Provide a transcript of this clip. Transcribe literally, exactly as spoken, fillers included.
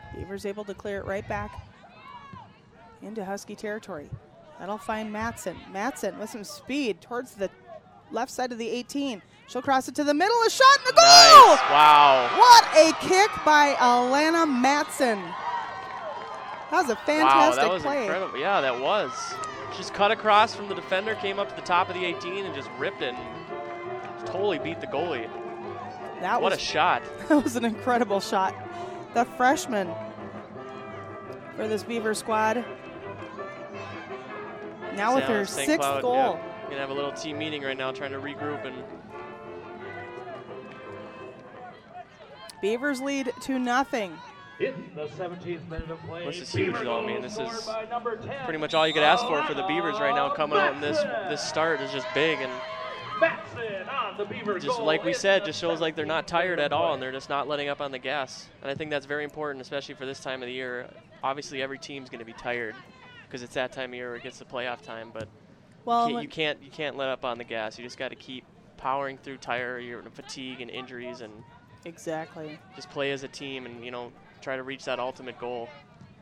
Beavers able to clear it right back into Husky territory. That'll find Matson. Matson with some speed towards the left side of the eighteen. She'll cross it to the middle, a shot and a goal! Nice. Wow. What a kick by Alana Matson. That was a fantastic wow, that was play. Incredible. Yeah, that was. Just cut across from the defender, came up to the top of the eighteen and just ripped it and totally beat the goalie. That what was, a shot. That was an incredible shot. The freshman for this Beaver squad. Now with her Saint sixth Cloud, goal. Yeah. Gonna have a little team meeting right now trying to regroup, and Beavers lead to nothing. In the seventeenth minute of play, this is huge though. I mean, this is pretty much all you could ask for for the Beavers right now. Coming out in this this start is just big, and just like we said, just shows like they're not tired at all, and they're just not letting up on the gas. And I think that's very important, especially for this time of the year. Obviously, every team's going to be tired because it's that time of year where it gets to playoff time. But well, you, can't, you can't you can't let up on the gas. You just got to keep powering through tire, your fatigue and injuries, and exactly just play as a team, and you know try to reach that ultimate goal.